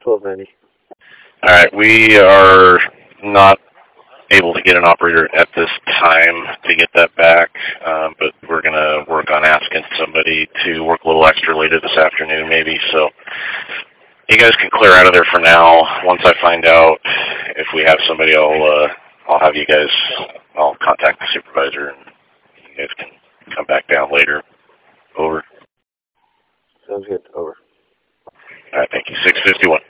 1290. All right, we are not able to get an operator at this time to get that back, but we're going to work on asking somebody to work a little extra later this afternoon maybe. So you guys can clear out of there for now. Once I find out if we have somebody, I'll have you guys, I'll contact the supervisor and you guys can come back down later. Over. Sounds good. Over. All right, thank you. 651.